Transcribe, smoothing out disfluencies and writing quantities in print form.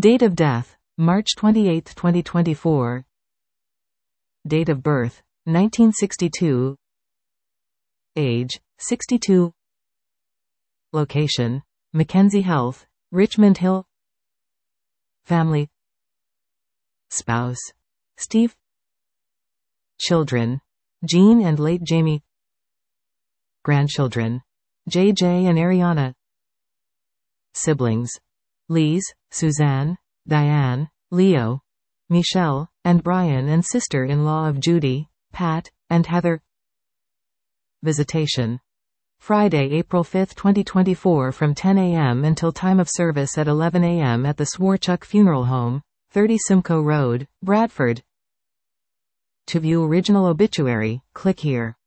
Date of death, March 28, 2024. Date of birth, 1962. Age, 62. Location, Mackenzie Health, Richmond Hill. Family. Spouse, Steve. Children, Jean and late Jamie. Grandchildren, JJ and Ariana. Siblings, Lise, Suzanne, Diane, Leo, Michelle, and Brian, and sister-in-law of Judy, Pat, and Heather. Visitation, Friday, April 5, 2024 from 10 a.m. until time of service at 11 a.m. at the Swarchuk Funeral Home, 30 Simcoe Road, Bradford. To view original obituary, click here.